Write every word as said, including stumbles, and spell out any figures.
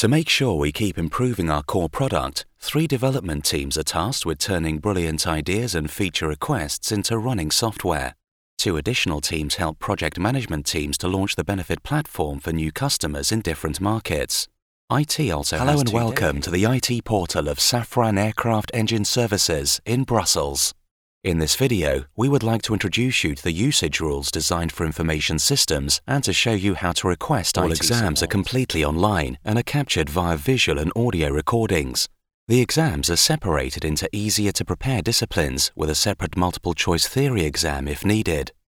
To make sure we keep improving our core product, three development teams are tasked with turning brilliant ideas and feature requests into running software. Two additional teams help project management teams to launch the Benefit platform for new customers in different markets. I T also Hello and welcome to the I T portal of Safran Aircraft Engine Services in Brussels. In this video, we would like to introduce you to the usage rules designed for information systems and to show you how to request All I T exams support. Are completely online and are captured via visual and audio recordings. The exams are separated into easier-to-prepare disciplines with a separate multiple-choice theory exam if needed.